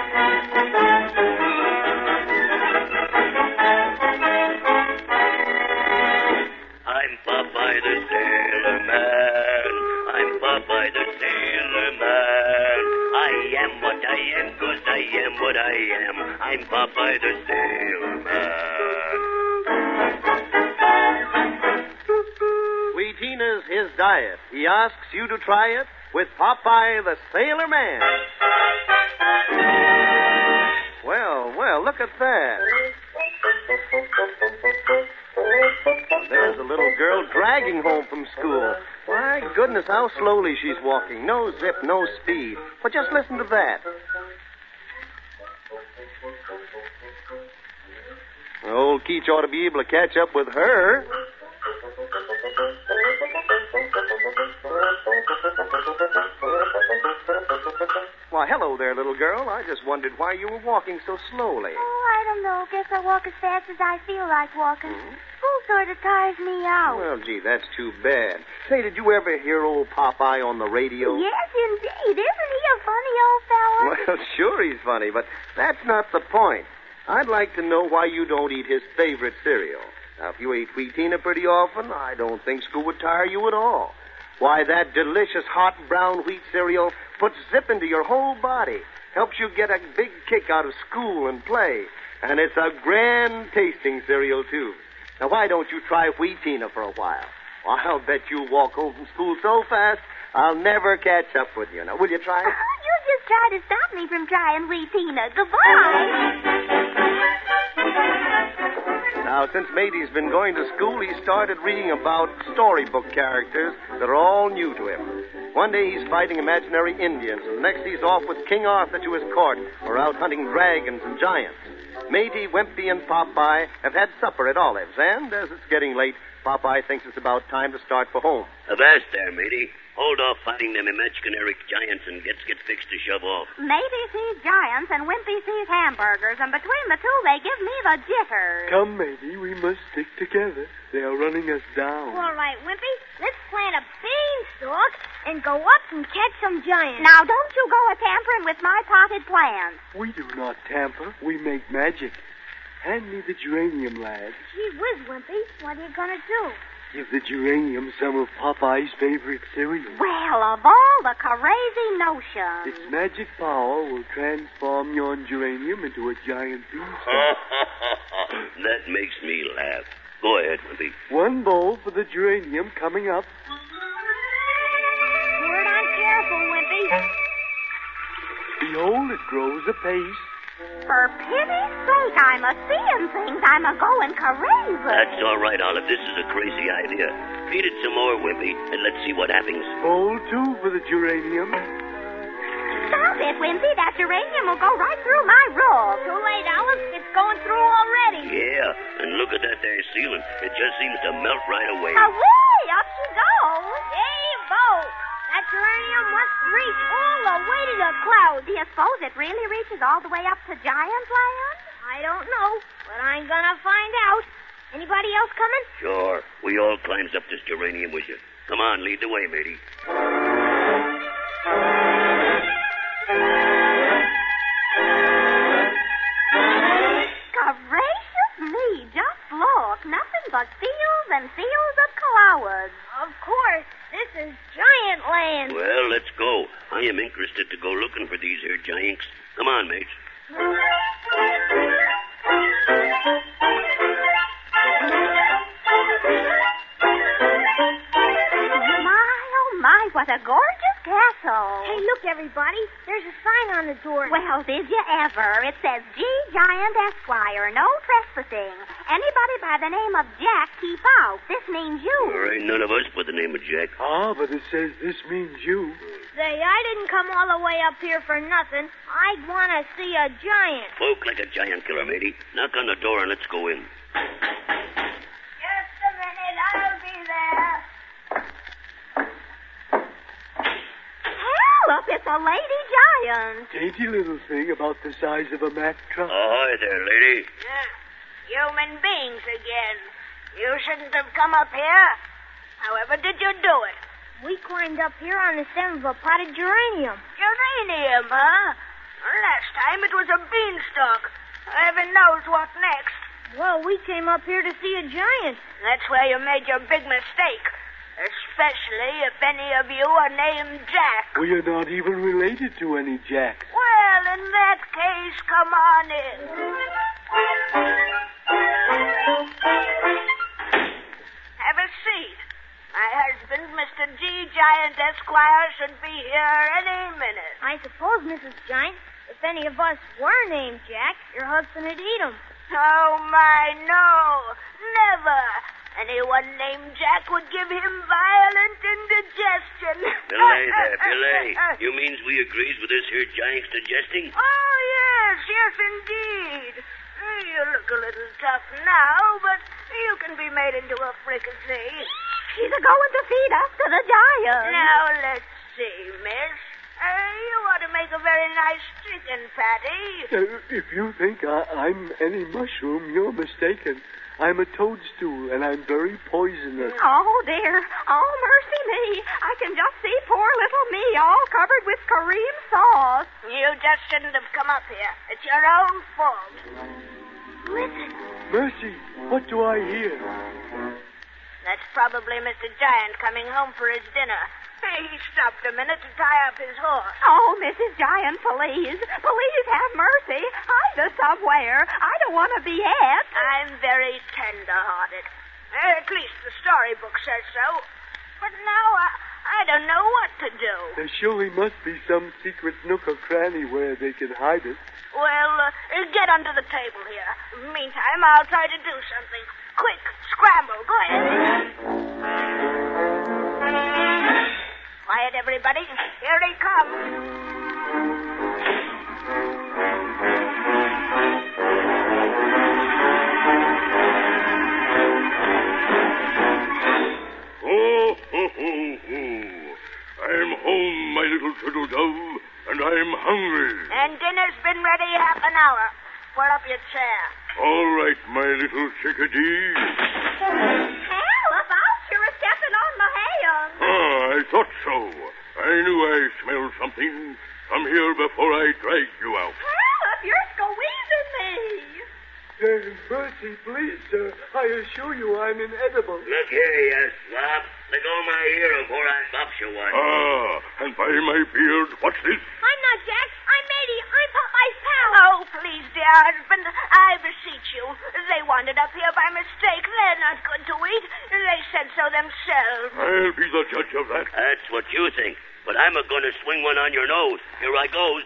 I'm Popeye the Sailor Man. I'm Popeye the Sailor Man. I am what I am 'cause I am what I am. I'm Popeye the Sailor Man. Sweetina's his diet. He asks you to try it with Popeye the Sailor Man. Well, look at that. There's a little girl dragging home from school. My goodness, how slowly she's walking. No zip, no speed. But just listen to that. Old Keach ought to be able to catch up with her. Why, hello there, little girl. I just wondered why you were walking so slowly. Oh, I don't know. Guess I walk as fast as I feel like walking. School sort of tires me out. Well, gee, that's too bad. Say, did you ever hear old Popeye on the radio? Yes, indeed. Isn't he a funny old fellow? Well, sure he's funny, but that's not the point. I'd like to know why you don't eat his favorite cereal. Now, if you ate Wheatina pretty often, I don't think school would tire you at all. Why, that delicious hot brown wheat cereal puts zip into your whole body, helps you get a big kick out of school and play, and it's a grand tasting cereal, too. Now, why don't you try Wheatina for a while? Well, I'll bet you'll walk home from school so fast, I'll never catch up with you. Now, will you try it? You just tried to stop me from trying Wheatina. Goodbye. Now, since Matey's been going to school, he started reading about storybook characters that are all new to him. One day he's fighting imaginary Indians, and the next he's off with King Arthur to his court, or out hunting dragons and giants. Matey, Wimpy, and Popeye have had supper at Olive's, and as it's getting late, Popeye thinks it's about time to start for home. Avast there, matey. Hold off fighting them imaginary giants and get fixed to shove off. Matey sees giants and Wimpy sees hamburgers, and between the two, they give me the jitters. Come, matey, we must stick together. They are running us down. All right, Wimpy, let's plant a beanstalk and go up and catch some giants. Now, don't you go a-tampering with my potted plants. We do not tamper. We make magic. Hand me the geranium, lad. Gee whiz, Wimpy, what are you going to do? Give the geranium some of Popeye's favorite cereal. Well, of all the crazy notions. Its magic power will transform your geranium into a giant beanstalk. That makes me laugh. Go ahead, Wimpy. One bowl for the geranium coming up. Word on careful, Wimpy. Behold, it grows apace. For pity's sake, I'm a-seeing things. I'm a-going crazy. That's all right, Olive. This is a crazy idea. Feed it some more, Wimpy, and let's see what happens. Bowl 2 for the geranium. Stop it, Wimpy. That geranium will go right through my roof. Too late, Alice. It's going through already. Yeah, and look at that there ceiling. It just seems to melt right away. Away! Up she goes. Hey, Bo. That geranium must reach all the way to the clouds. Do you suppose it really reaches all the way up to Giant Land? I don't know, but I'm gonna find out. Anybody else coming? Sure. We all climbs up this geranium with you. Come on, lead the way, matey. Gracious me, just look. Nothing but fields and fields of clouds. Of course. This is Giant Land. Well, let's go. I am interested to go looking for these here giants. Come on, mates. My, what a gorgeous castle. Hey, look, everybody. There's a sign on the door. Well, did you ever? It says, G. Giant Esquire, no trespassing. Anybody by the name of Jack, keep out. This means you. There ain't none of us with the name of Jack. Ah, but it says this means you. Say, I didn't come all the way up here for nothing. I'd want to see a giant. Spoke like a giant killer, matey. Knock on the door and let's go in. Just a minute. I'll be there. Look, it's a lady giant. Dainty little thing about the size of a Mack truck. Ahoy there, lady. Human beings again. You shouldn't have come up here. However did you do it? We climbed up here on the stem of a potted geranium. Geranium, huh? Last time it was a beanstalk. Heaven knows what next. Well, we came up here to see a giant. That's where you made your big mistake. Especially if any of you are named Jack. We are not even related to any Jacks. Well, in that case, come on in. Have a seat. My husband, Mr. G. Giant Esquire, should be here any minute. I suppose, Mrs. Giant, if any of us were named Jack, your husband would eat 'em. Oh, my, no. Never. Anyone named Jack would give him violent indigestion. Belay there, belay. You means we agrees with this here giant's digesting? Oh, yes, indeed. You look a little tough now, but you can be made into a fricassee. She's a-going to feed us to the giant. Now, let's see, miss. You ought to make a very nice chicken patty. If you think I'm any mushroom, you're mistaken. I'm a toadstool, and I'm very poisonous. Oh, dear. Oh, mercy me. I can just see poor little me all covered with Kareem sauce. You just shouldn't have come up here. It's your own fault. Listen. Mercy, what do I hear? That's probably Mr. Giant coming home for his dinner. He stopped a minute to tie up his horse. Oh, Mrs. Giant, please. Please have mercy. Hide us somewhere. I don't want to be ate. I'm very tender-hearted. At least the storybook says so. But now I don't know what to do. There surely must be some secret nook or cranny where they can hide it. Well, get under the table here. Meantime, I'll try to do something. Quick, scramble. Go ahead. Quiet, everybody. Here he comes. Ho, ho, ho, ho. I'm home, my little turtle dove, and I'm hungry. And dinner's been ready half an hour. Pull up your chair. All right, my little chickadee. Help, you were stepping on my hand. I thought so. I knew I smelled something. Come here before I drag you out. Help, you're squeezing me. Mercy, please, sir. I assure you I'm inedible. Look here, you slob. Let go of my ear before I box you one. And by my beard, what's this? I'm not Jack. I'm Matey. I'm Popeye's pal. Oh, please, dear husband, I beseech you. They wandered up here by mistake. They're not good to eat. They said so themselves. I'll be the judge of that. That's what you think. But I'm going to swing one on your nose. Here I goes.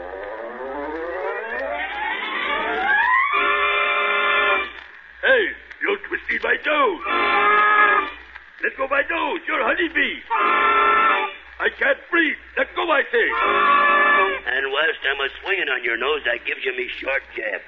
Hey, you twisted my nose. Let go my nose. You're honeybee. I can't breathe. Let go, I say. And whilst I'm a-swinging on your nose, I gives you me short jab.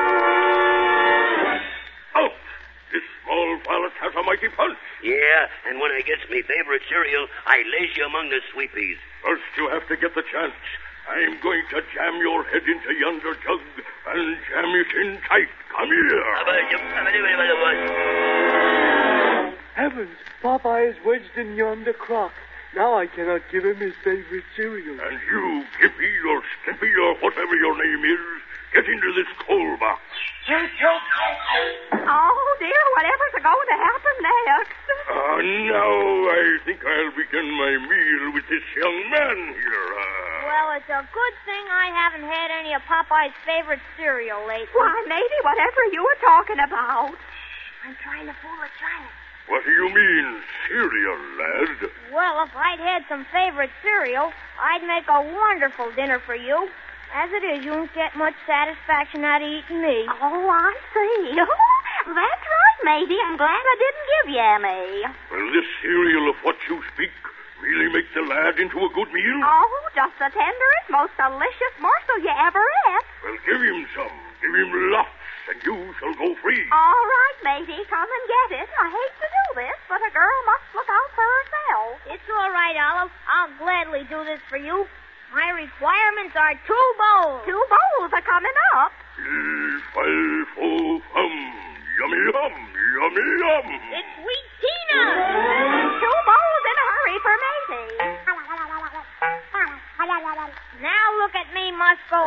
Oh, this small wallet has a mighty punch. Yeah, and when I gets me favorite cereal, I lays you among the sweepies. First, you have to get the chance. I'm going to jam your head into yonder jug and jam it in tight. Come here. Heavens, Popeye is wedged in yonder crock. Now I cannot give him his favorite cereal. And you, Gippy or Skippy or whatever your name is, get into this coal box. Oh, dear, whatever's going to happen next? Now I think I'll begin my meal with this young man here. Well, it's a good thing I haven't had any of Popeye's favorite cereal lately. Why, maybe whatever you were talking about. I'm trying to fool a giant. What do you mean, cereal, lad? Well, if I'd had some favorite cereal, I'd make a wonderful dinner for you. As it is, you won't get much satisfaction out of eating me. Oh, I see. That's right, matey. I'm glad I didn't give you any. Will this cereal of what you speak really make the lad into a good meal? Oh, just the tenderest, most delicious morsel you ever ate. Well, give him some. Give him lots, and you shall go free. All right, matey. Come and get it. I hate to do this, but a girl must look out for herself. It's all right, Olive. I'll gladly do this for you. My requirements are 2 bowls. 2 bowls are coming up. Yummy, yum, yummy, yum. It's Sweet Tina. 2 bowls in a hurry for matey. Now look at me, Musco.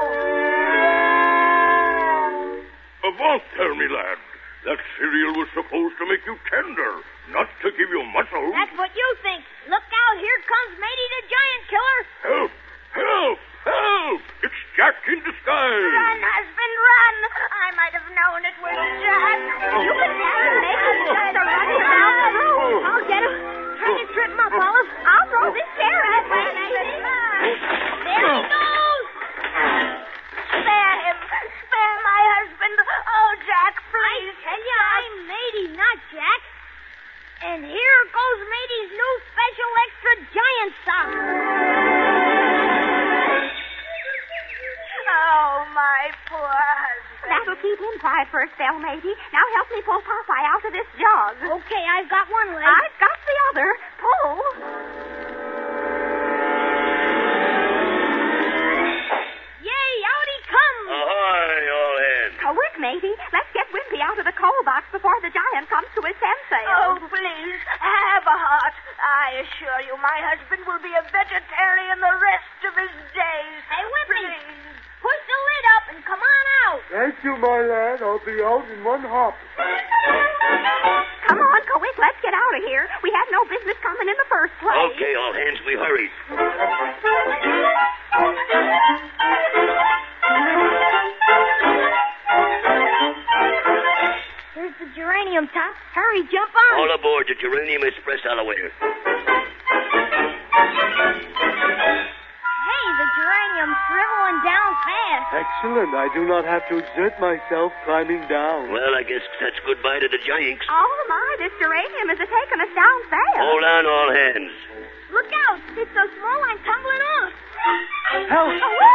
Avaunt, tell me, lad. That cereal was supposed to make you tender, not to give you muscle. That's what you think. Look out, here comes Matey the Giant Killer. Help! Help! Help! It's Jack in disguise. Run, husband, run. I might have known it was Jack. You can carry Nathan just running around the room. I'll get him. Try to trip him up, Olive. I'll throw this chair at him. There he goes. Spare him. Spare my husband. Oh, Jack, please. I tell you, I'm Matey, not Jack. And here goes Matey's new special extra giant sock. Oh, my poor husband. That'll keep him quiet for a spell, matey. Now help me pull Popeye out of this jug. Okay, I've got one leg. I've got the other. Pull. Yay, out he comes. Ahoy, all hands. Quick, matey. Let's get Wimpy out of the coal box before the giant comes to his senses. Oh, please, have a heart. I assure you my husband will be a vegetarian the rest of his days. Hey, Wimpy. Please. Push the lid up and come on out. Thank you, my lad. I'll be out in one hop. Come on, quick. Let's get out of here. We had no business coming in the first place. Okay, all hands, we hurry. Here's the geranium top. Hurry, jump on. All aboard the Geranium Express elevator. Hey, the geranium's shriveling down fast. Excellent. I do not have to exert myself climbing down. Well, I guess that's goodbye to the Giants. Oh, my. This geranium is taking us down fast. Hold on, all hands. Look out. It's so small I'm tumbling off. Help!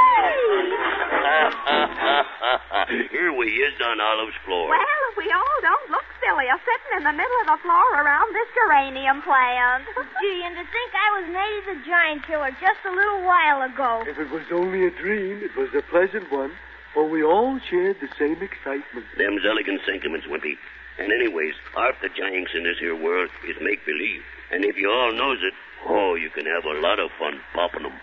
Here we is on Olive's floor. Well, we all don't look silly sitting in the middle of the floor around this geranium plant. Gee, and to think I was Matey the Giant Killer just a little while ago. If it was only a dream, it was a pleasant one, for we all shared the same excitement. Them's elegant sentiments, Wimpy. And anyways, half the giants in this here world is make-believe. And if you all knows it, oh, you can have a lot of fun popping them.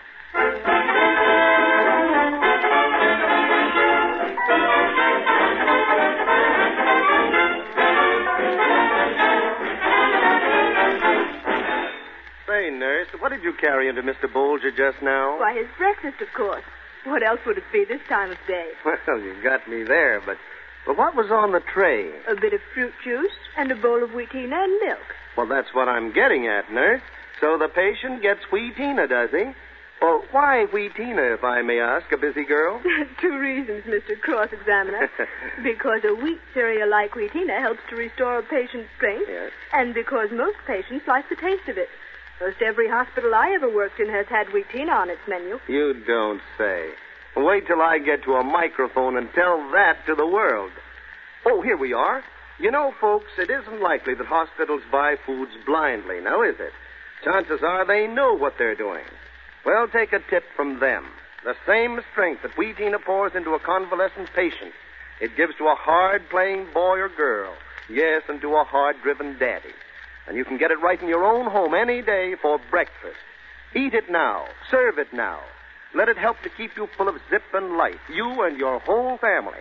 Say, nurse, what did you carry into Mr. Bolger just now? Why, his breakfast, of course. What else would it be this time of day? Well, you got me there, but what was on the tray? A bit of fruit juice and a bowl of Wheatina and milk. Well, that's what I'm getting at, nurse. So the patient gets Wheatina, does he? Well, why Wheatina, if I may ask, a busy girl? 2 reasons, Mr. Cross-Examiner. Because a wheat cereal like Wheatina helps to restore a patient's strength, Yes. and because most patients like the taste of it. Most every hospital I ever worked in has had Wheatina on its menu. You don't say. Wait till I get to a microphone and tell that to the world. Oh, here we are. You know, folks, it isn't likely that hospitals buy foods blindly, now is it? Chances are they know what they're doing. Well, take a tip from them. The same strength that Wheatina pours into a convalescent patient, it gives to a hard-playing boy or girl. Yes, and to a hard-driven daddy. And you can get it right in your own home any day for breakfast. Eat it now. Serve it now. Let it help to keep you full of zip and life, you and your whole family.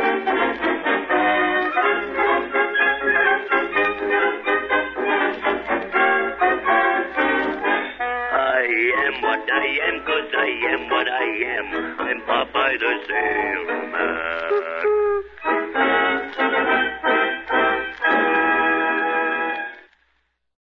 I am what I am, 'cause I am what I am. I'm Popeye the Sailor Man.